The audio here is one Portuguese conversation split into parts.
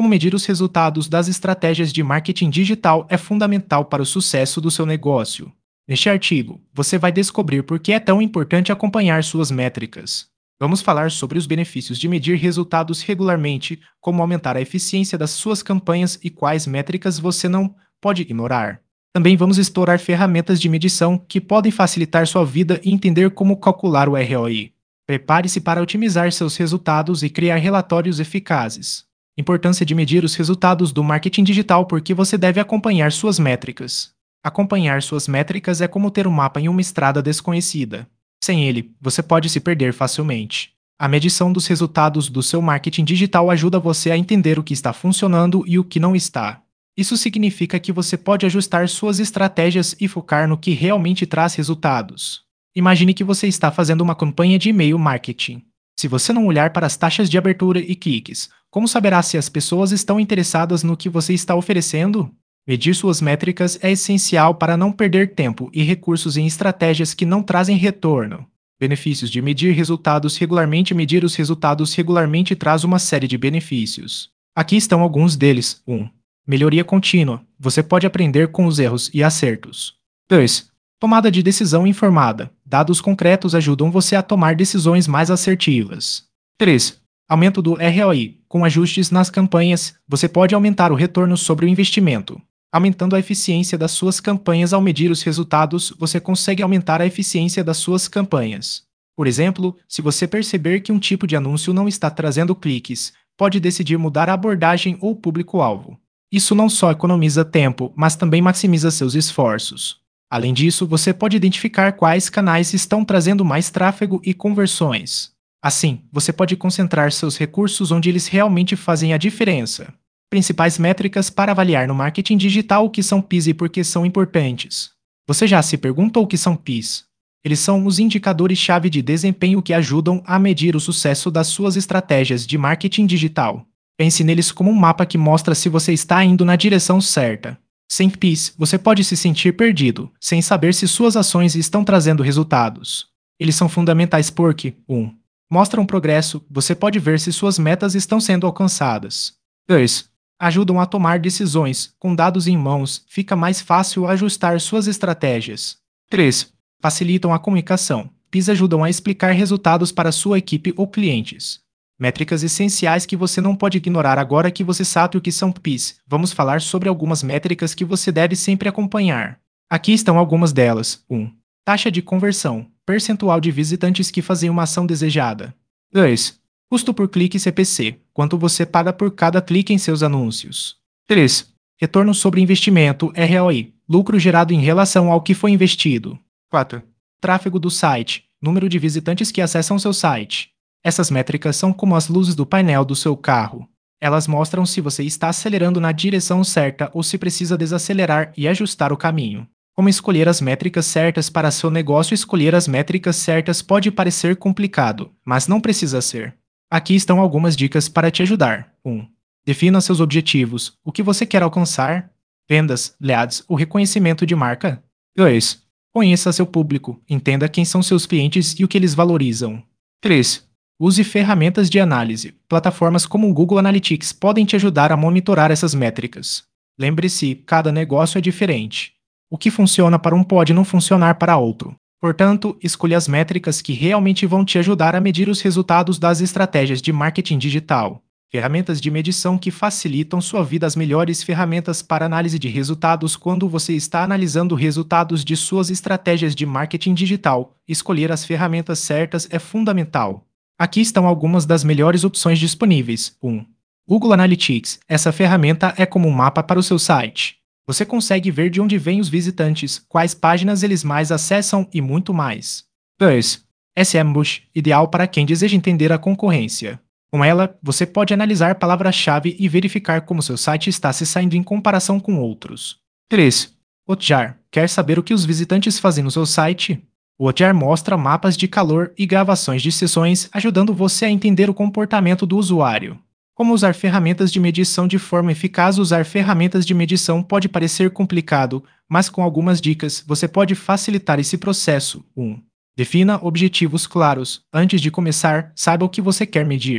Como medir os resultados das estratégias de marketing digital é fundamental para o sucesso do seu negócio. Neste artigo, você vai descobrir por que é tão importante acompanhar suas métricas. Vamos falar sobre os benefícios de medir resultados regularmente, como aumentar a eficiência das suas campanhas e quais métricas você não pode ignorar. Também vamos explorar ferramentas de medição que podem facilitar sua vida e entender como calcular o ROI. Prepare-se para otimizar seus resultados e criar relatórios eficazes. Importância de medir os resultados do marketing digital porque você deve acompanhar suas métricas. Acompanhar suas métricas é como ter um mapa em uma estrada desconhecida. Sem ele, você pode se perder facilmente. A medição dos resultados do seu marketing digital ajuda você a entender o que está funcionando e o que não está. Isso significa que você pode ajustar suas estratégias e focar no que realmente traz resultados. Imagine que você está fazendo uma campanha de e-mail marketing. Se você não olhar para as taxas de abertura e cliques, como saberá se as pessoas estão interessadas no que você está oferecendo? Medir suas métricas é essencial para não perder tempo e recursos em estratégias que não trazem retorno. Benefícios de medir resultados regularmente. Medir os resultados regularmente traz uma série de benefícios. Aqui estão alguns deles. 1. Melhoria contínua. Você pode aprender com os erros e acertos. 2. Tomada de decisão informada. Dados concretos ajudam você a tomar decisões mais assertivas. 3. Aumento do ROI. Com ajustes nas campanhas, você pode aumentar o retorno sobre o investimento. Aumentando a eficiência das suas campanhas. Ao medir os resultados, você consegue aumentar a eficiência das suas campanhas. Por exemplo, se você perceber que um tipo de anúncio não está trazendo cliques, pode decidir mudar a abordagem ou público-alvo. Isso não só economiza tempo, mas também maximiza seus esforços. Além disso, você pode identificar quais canais estão trazendo mais tráfego e conversões. Assim, você pode concentrar seus recursos onde eles realmente fazem a diferença. Principais métricas para avaliar no marketing digital. O que são PIs e por que são importantes? Você já se perguntou o que são PIs? Eles são os indicadores-chave de desempenho que ajudam a medir o sucesso das suas estratégias de marketing digital. Pense neles como um mapa que mostra se você está indo na direção certa. Sem PIs, você pode se sentir perdido, sem saber se suas ações estão trazendo resultados. Eles são fundamentais porque 1. Mostram progresso. Você pode ver se suas metas estão sendo alcançadas. 2. Ajudam a tomar decisões. Com dados em mãos, fica mais fácil ajustar suas estratégias. 3. Facilitam a comunicação. PIs ajudam a explicar resultados para sua equipe ou clientes. Métricas essenciais que você não pode ignorar. Agora que você sabe o que são PIs, vamos falar sobre algumas métricas que você deve sempre acompanhar. Aqui estão algumas delas. 1. Taxa de conversão. Percentual de visitantes que fazem uma ação desejada. 2. Custo por clique CPC. Quanto você paga por cada clique em seus anúncios. 3. Retorno sobre investimento ROI. Lucro gerado em relação ao que foi investido. 4. Tráfego do site. Número de visitantes que acessam seu site. Essas métricas são como as luzes do painel do seu carro. Elas mostram se você está acelerando na direção certa ou se precisa desacelerar e ajustar o caminho. Como escolher as métricas certas para seu negócio? Escolher as métricas certas pode parecer complicado, mas não precisa ser. Aqui estão algumas dicas para te ajudar. 1. Defina seus objetivos. O que você quer alcançar? Vendas, leads ou reconhecimento de marca? 2. Conheça seu público. Entenda quem são seus clientes e o que eles valorizam. 3. Use ferramentas de análise. Plataformas como o Google Analytics podem te ajudar a monitorar essas métricas. Lembre-se, cada negócio é diferente. O que funciona para um pode não funcionar para outro. Portanto, escolha as métricas que realmente vão te ajudar a medir os resultados das estratégias de marketing digital. Ferramentas de medição que facilitam sua vida. As melhores ferramentas para análise de resultados. Quando você está analisando resultados de suas estratégias de marketing digital, escolher as ferramentas certas é fundamental. Aqui estão algumas das melhores opções disponíveis. 1. Google Analytics. Essa ferramenta é como um mapa para o seu site. Você consegue ver de onde vêm os visitantes, quais páginas eles mais acessam e muito mais. 2. SEMrush. Ideal para quem deseja entender a concorrência. Com ela, você pode analisar palavras-chave e verificar como seu site está se saindo em comparação com outros. 3. Hotjar. Quer saber o que os visitantes fazem no seu site? O Hotjar mostra mapas de calor e gravações de sessões, ajudando você a entender o comportamento do usuário. Como usar ferramentas de medição de forma eficaz? Usar ferramentas de medição pode parecer complicado, mas com algumas dicas você pode facilitar esse processo. 1. Defina objetivos claros. Antes de começar, saiba o que você quer medir.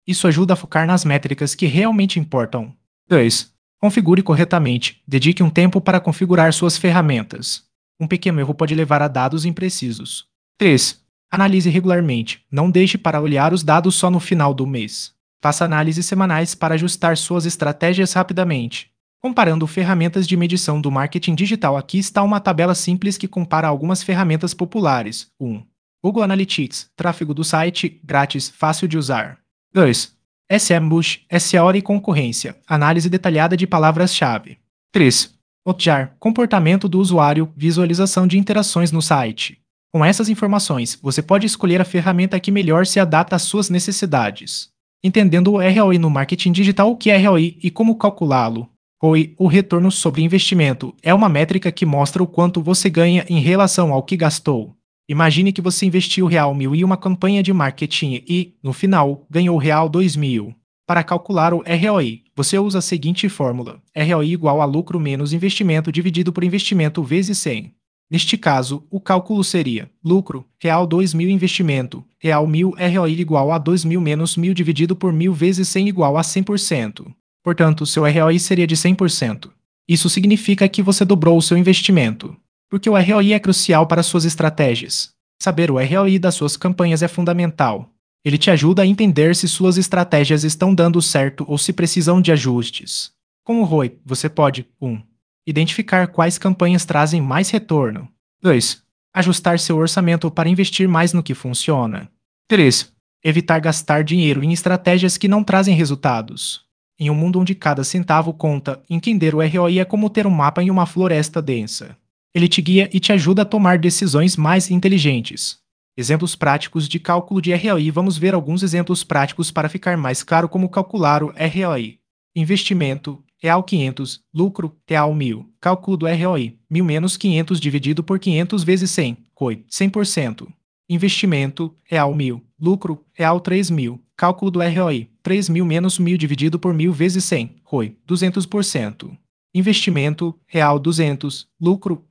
Isso ajuda a focar nas métricas que realmente importam. 2. Configure corretamente. Dedique um tempo para configurar suas ferramentas. Um pequeno erro pode levar a dados imprecisos. 3. Analise regularmente. Não deixe para olhar os dados só no final do mês. Faça análises semanais para ajustar suas estratégias rapidamente. Comparando ferramentas de medição do marketing digital, aqui está uma tabela simples que compara algumas ferramentas populares. 1. Google Analytics, tráfego do site, grátis, fácil de usar. 2. SEMrush, SEO e concorrência, análise detalhada de palavras-chave. 3. Hotjar, comportamento do usuário, visualização de interações no site. Com essas informações, você pode escolher a ferramenta que melhor se adapta às suas necessidades. Entendendo o ROI no marketing digital, o que é ROI e como calculá-lo. ROI, o retorno sobre investimento, é uma métrica que mostra o quanto você ganha em relação ao que gastou. Imagine que você investiu R$1.000 em uma campanha de marketing e, no final, ganhou R$2.000. Para calcular o ROI, você usa a seguinte fórmula: ROI igual a lucro menos investimento dividido por investimento vezes 100. Neste caso, o cálculo seria: lucro, R$2.000 investimento, R$1.000 ROI igual a 2.000 menos 1.000 dividido por 1.000 vezes 100 igual a 100%. Portanto, seu ROI seria de 100%. Isso significa que você dobrou o seu investimento. Porque o ROI é crucial para suas estratégias. Saber o ROI das suas campanhas é fundamental. Ele te ajuda a entender se suas estratégias estão dando certo ou se precisam de ajustes. Com o ROI, você pode 1. Identificar quais campanhas trazem mais retorno. 2. Ajustar seu orçamento para investir mais no que funciona. 3. Evitar gastar dinheiro em estratégias que não trazem resultados. Em um mundo onde cada centavo conta, entender o ROI é como ter um mapa em uma floresta densa. Ele te guia e te ajuda a tomar decisões mais inteligentes. Exemplos práticos de cálculo de ROI. Vamos ver alguns exemplos práticos para ficar mais claro como calcular o ROI. Investimento, R$500, lucro, R$1.000. Cálculo do ROI, 1.000 menos 500 dividido por 500 vezes 100, ROI, 100%. Investimento, R$1.000, lucro, R$3.000. Cálculo do ROI, 3.000 menos 1.000 dividido por 1.000 vezes 100, ROI, 200%. Investimento, R$200, lucro,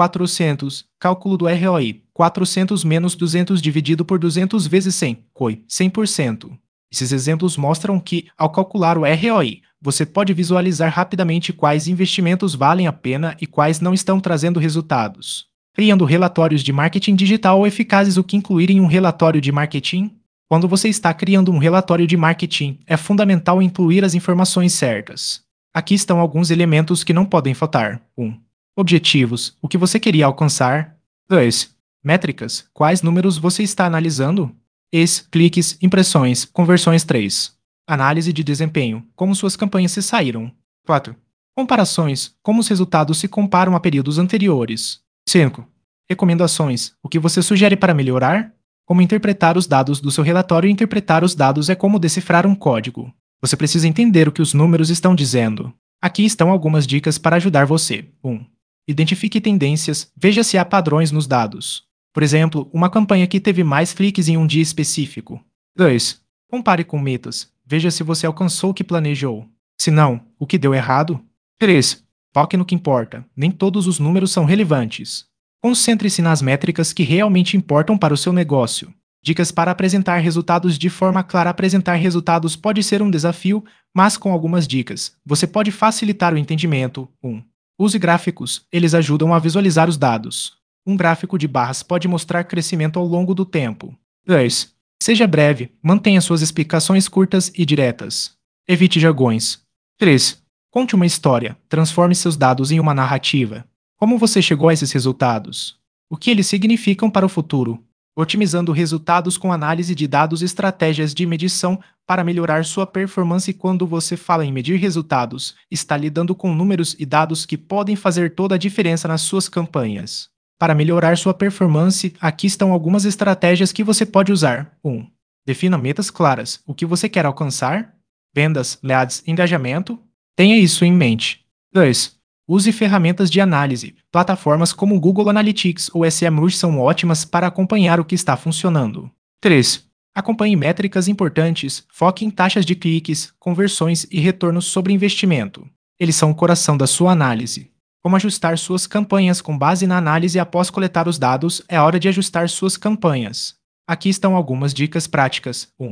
R$400, cálculo do ROI, 400 menos 200 dividido por 200 vezes 100, ROI, 100%. Esses exemplos mostram que, ao calcular o ROI, você pode visualizar rapidamente quais investimentos valem a pena e quais não estão trazendo resultados. Criando relatórios de marketing digital eficazes. O que incluir em um relatório de marketing? Quando você está criando um relatório de marketing, é fundamental incluir as informações certas. Aqui estão alguns elementos que não podem faltar. 1. Objetivos. O que você queria alcançar? 2. Métricas. Quais números você está analisando? Cliques, impressões, conversões. 3. Análise de desempenho. Como suas campanhas se saíram? 4. Comparações. Como os resultados se comparam a períodos anteriores? 5. Recomendações. O que você sugere para melhorar? Como interpretar os dados do seu relatório. Interpretar os dados é como decifrar um código. Você precisa entender o que os números estão dizendo. Aqui estão algumas dicas para ajudar você. 1. Identifique tendências. Veja se há padrões nos dados. Por exemplo, uma campanha que teve mais cliques em um dia específico. 2. Compare com metas. Veja se você alcançou o que planejou. Se não, o que deu errado? 3. Foque no que importa. Nem todos os números são relevantes. Concentre-se nas métricas que realmente importam para o seu negócio. Dicas para apresentar resultados de forma clara. Apresentar resultados pode ser um desafio, mas com algumas dicas, você pode facilitar o entendimento. 1. Use gráficos. Eles ajudam a visualizar os dados. Um gráfico de barras pode mostrar crescimento ao longo do tempo. 2. Seja breve. Mantenha suas explicações curtas e diretas. Evite jargões. 3. Conte uma história. Transforme seus dados em uma narrativa. Como você chegou a esses resultados? O que eles significam para o futuro? Otimizando resultados com análise de dados. Estratégias de medição para melhorar sua performance. Quando você fala em medir resultados, está lidando com números e dados que podem fazer toda a diferença nas suas campanhas. Para melhorar sua performance, aqui estão algumas estratégias que você pode usar. 1. Defina metas claras. O que você quer alcançar? Vendas, leads, engajamento? Tenha isso em mente. 2. Use ferramentas de análise. Plataformas como Google Analytics ou SEMrush são ótimas para acompanhar o que está funcionando. 3. Acompanhe métricas importantes. Foque em taxas de cliques, conversões e retornos sobre investimento. Eles são o coração da sua análise. Como ajustar suas campanhas com base na análise. Após coletar os dados, é hora de ajustar suas campanhas. Aqui estão algumas dicas práticas. 1.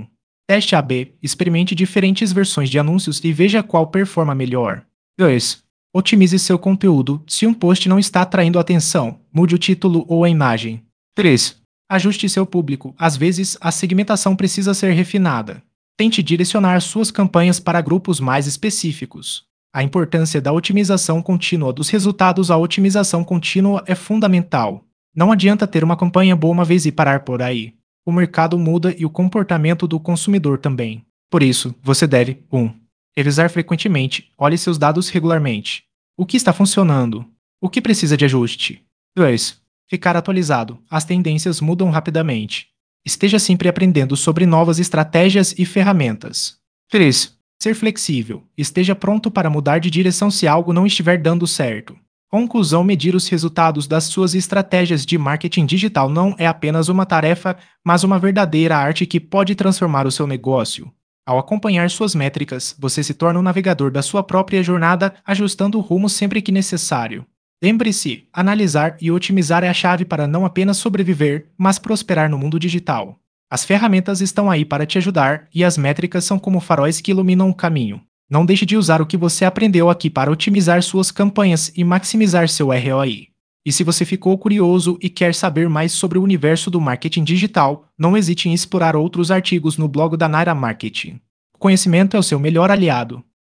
Teste A/B, experimente diferentes versões de anúncios e veja qual performa melhor. 2. Otimize seu conteúdo. Se um post não está atraindo atenção, mude o título ou a imagem. 3. Ajuste seu público. Às vezes, a segmentação precisa ser refinada. Tente direcionar suas campanhas para grupos mais específicos. A importância da otimização contínua dos resultados. A otimização contínua é fundamental. Não adianta ter uma campanha boa uma vez e parar por aí. O mercado muda e o comportamento do consumidor também. Por isso, você deve 1. Revisar frequentemente. Olhe seus dados regularmente. O que está funcionando? O que precisa de ajuste? 2. Ficar atualizado. As tendências mudam rapidamente. Esteja sempre aprendendo sobre novas estratégias e ferramentas. 3. Ser flexível. Esteja pronto para mudar de direção se algo não estiver dando certo. Conclusão: medir os resultados das suas estratégias de marketing digital não é apenas uma tarefa, mas uma verdadeira arte que pode transformar o seu negócio. Ao acompanhar suas métricas, você se torna um navegador da sua própria jornada, ajustando o rumo sempre que necessário. Lembre-se, analisar e otimizar é a chave para não apenas sobreviver, mas prosperar no mundo digital. As ferramentas estão aí para te ajudar e as métricas são como faróis que iluminam o caminho. Não deixe de usar o que você aprendeu aqui para otimizar suas campanhas e maximizar seu ROI. E se você ficou curioso e quer saber mais sobre o universo do marketing digital, não hesite em explorar outros artigos no blog da Naira Marketing. O conhecimento é o seu melhor aliado.